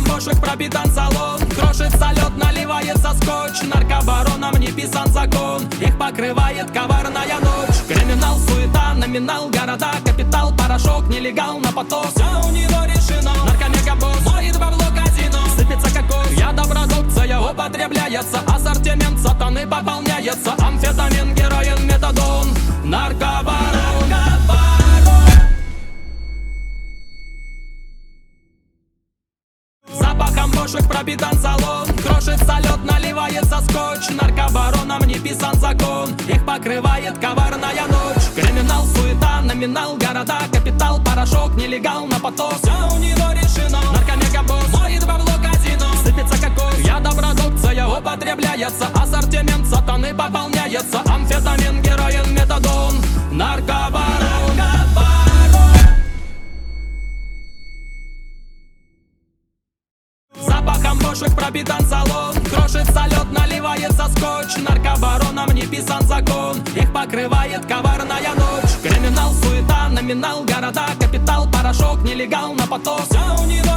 бошек пропитан салон. Крошится лед, наливается скотч. Наркобаронам не писан закон. Их покрывает коварная ночь. Криминал, суета, номинал, города, капитал, порошок, нелегал на поток. Все у него решено. Наркомегабосс моет бабло казино. Сыпется кокос, я добродукция употребляется. Ассортимент сатаны пополняется. Амфетамин, героин, метадон. Наркобарон. Запахом бошек пропитан салон. Крошится лед, наливается скотч. Наркобаронам не писан закон. Их покрывает коварная ночь. Криминал, суета, номинал, города, капитал, порошок, нелегал на поток. Все у него решено. Наркомегабосс моет бабло казино. Сыпется кокос, я добродукция употребляется. Ассортимент сатаны пополняется. Амфетамин, героин, метадон. Наркобарон. Запахом бошек пропитан салон. Крошится лед, наливается скотч. Наркобаронам не писан закон. Их покрывает коварная ночь. Криминал, суета, номинал, города, капитал, порошок, нелегал на поток. Все у него